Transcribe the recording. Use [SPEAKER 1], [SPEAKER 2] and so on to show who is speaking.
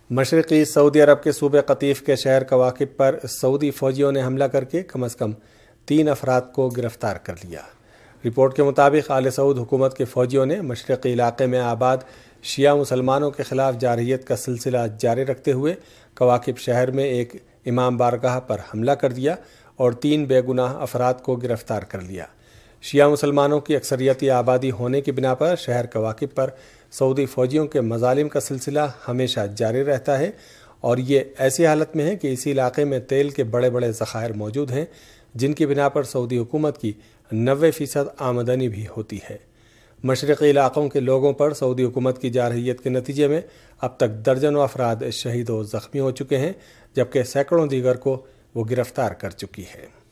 [SPEAKER 1] मशरक़ी Saudi अरब के सूबे कतीफ़ के शहर कवाकिब पर सऊदी फ़ौजियों ने हमला करके कम अज़ कम 3 अफराद को गिरफ़्तार कर लिया। रिपोर्ट के मुताबिक आले सऊद हुकूमत के फ़ौजियों ने मशरक़ी इलाक़े में आबाद शिया मुसलमानों के ख़िलाफ़ जारहियत का सिलसिला जारी रखते हुए कवाकिब शहर में एक इमाम बारगाह पर हमला कर दिया और 3 बेगुनाह अफराद को गिरफ़्तार कर लिया। शिया मुसलमानों की अक्सरियती आबादी होने की बिना पर शहर कवाकिब पर सऊदी फ़ौजियों के मज़ालिम का सिलसिला हमेशा जारी रहता है और ये ऐसी हालत में है कि इसी इलाक़े में तेल के बड़े बड़े ज़खायर मौजूद हैं, जिनकी बिना पर सऊदी हुकूमत की 90% आमदनी भी होती है। मशरक़ी इलाक़ों के लोगों पर सऊदी हुकूमत की जारहियत के नतीजे में अब तक दर्जनों अफराद शहीद व ज़ख्मी हो चुके हैं, जबकि सैकड़ों दीगर को वो गिरफ़्तार कर चुकी है।